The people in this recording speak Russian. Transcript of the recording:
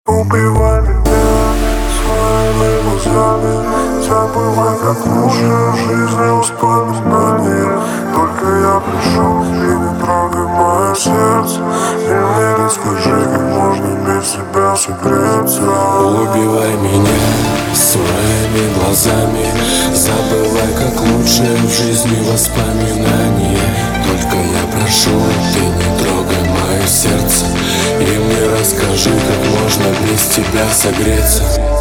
Убивай меня своими глазами, забывай, как лучше в жизни воспоминания. Только я прошу, и не трогай мое сердце, и мне расскажи, как можно без тебя согреться. Убивай меня своими глазами, забывай, как лучше в жизни воспоминания. Только я прошу, ты не трогай мое сердце, и мне расскажи, как можно без тебя согреться.